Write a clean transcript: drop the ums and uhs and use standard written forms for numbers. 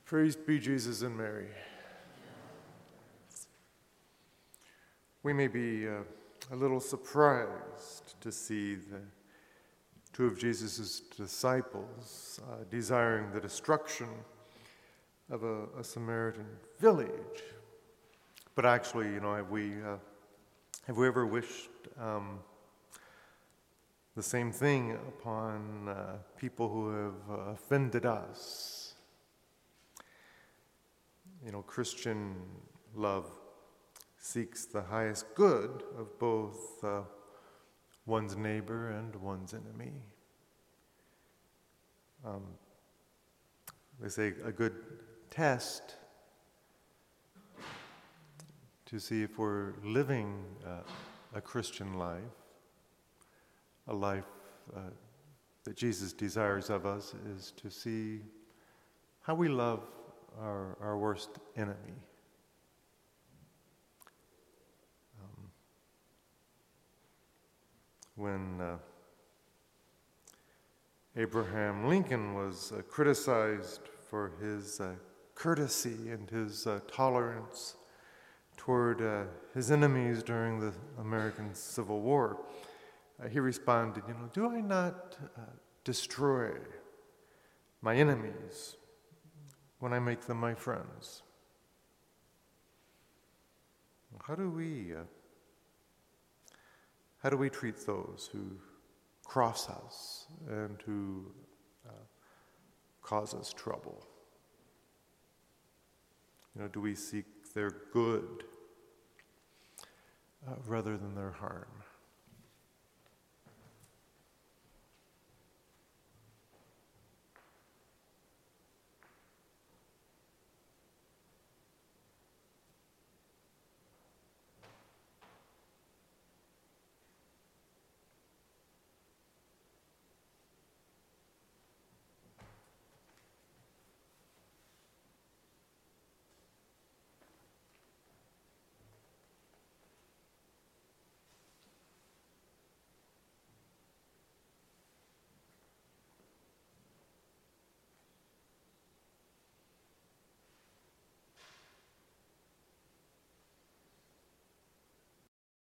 Praised be Jesus and Mary. We may be a little surprised to see the two of Jesus' disciples desiring the destruction of a Samaritan village. But actually, have we ever wished the same thing upon people who have offended us? Christian love seeks the highest good of both one's neighbor and one's enemy. They say a good test to see if we're living a Christian life, a life that Jesus desires of us, is to see how we love our worst enemy. When Abraham Lincoln was criticized for his courtesy and his tolerance toward his enemies during the American Civil War, he responded, do I not destroy my enemies when I make them my friends? How do we treat those who cross us and who cause us trouble? Do we seek their good rather than their harm?